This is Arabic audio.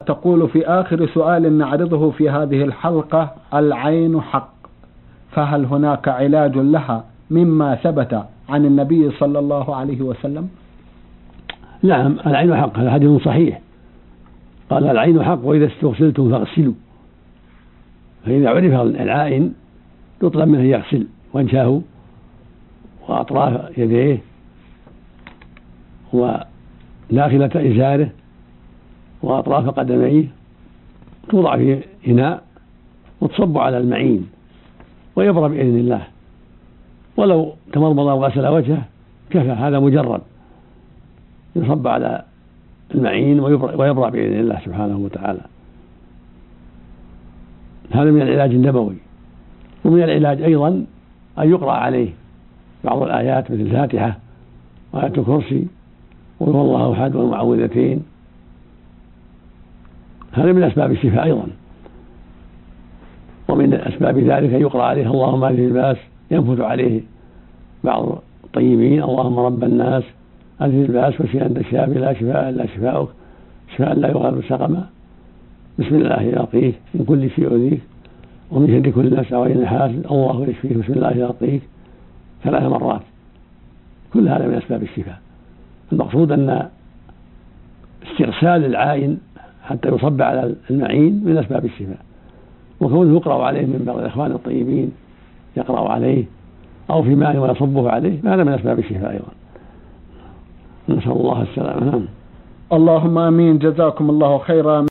تقول في آخر سؤال نعرضه في هذه الحلقة: العين حق، فهل هناك علاج لها مما ثبت عن النبي صلى الله عليه وسلم؟ نعم، العين حق، هذا حديث صحيح، قال العين حق وإذا استغسلتم فاغسلوا. فإذا عرف العائن يطلب منه يغسل وجهه وأطراف يديه وداخلة إزاره وأطراف قدميه، توضع في إناء وتصب على المعين ويبرى بإذن الله، ولو تمضمض وغسل وجهه كفى، هذا مجرد، يصب على المعين ويبرى بإذن الله سبحانه وتعالى. هذا من العلاج النبوي. ومن العلاج أيضا أن يقرأ عليه بعض الآيات مثل الفاتحة وآية الكرسي وقل هو الله أحد والمعوذتين، هذا من أسباب الشفاء أيضا. ومن أسباب ذلك أن يقرأ عليه اللهم أذهب الباس، ينفث عليه بعض الطيبين: اللهم رب الناس أذهب الباس واشف أنت الشافي لا شفاء إلا شفاؤك شفاء لا يغادر سقما، بسم الله يعطيك من كل شيء يؤذيك ومن شر كل نفس وعين حاسد الله يشفيك بسم الله يعطيك 3 مرات. كل هذا من أسباب الشفاء. المقصود أن استرسال العائن حتى يصب على المعين من أسباب الشفاء، وكونه يقرأ عليه من بعض الإخوان الطيبين يقرأ عليه أو في ماء ويصبه عليه، هذا من أسباب الشفاء أيضا. نسأل الله السلامة. اللهم آمين. جزاكم الله خيرا.